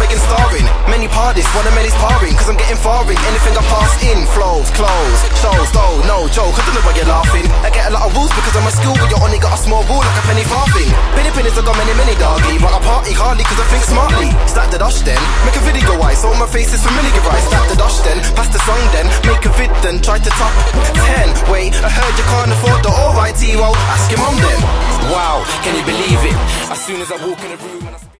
Megan starring. Many parties, one of many's parring, cause I'm getting faring. Anything I pass in, flows, close, shows, though, no joke, I don't know why you're laughing. I get a lot of rules because I'm a school, but you only got a small rule like a penny farthing. Pennies, I got many doggy, but I party hardly cause I think smartly. Stack the dash then, make a video wise, so my face is familiarized. Stack the dash then, pass the song then, make a vid then, try to top 10. Wait, I heard you can't afford the alright T-roll, ask your mum then. Wow, can you believe it? As soon as I walk in the room and I